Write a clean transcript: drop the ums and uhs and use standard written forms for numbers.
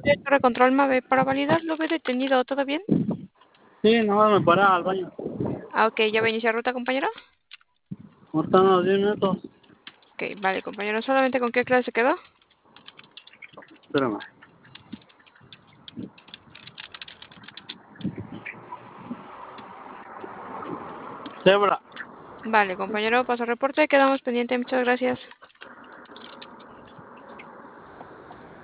Para control MAVE, para validar lo ve detenido, ¿todo bien? Sí, nomás me paraba al baño. Ah, ok, ¿ya va a iniciar ruta, compañero? Ahorita unos 10 minutos. Ok, vale, compañero, ¿solamente con qué clase se quedó? Espérame. Cebra. Vale, compañero, paso reporte, quedamos pendiente, muchas gracias.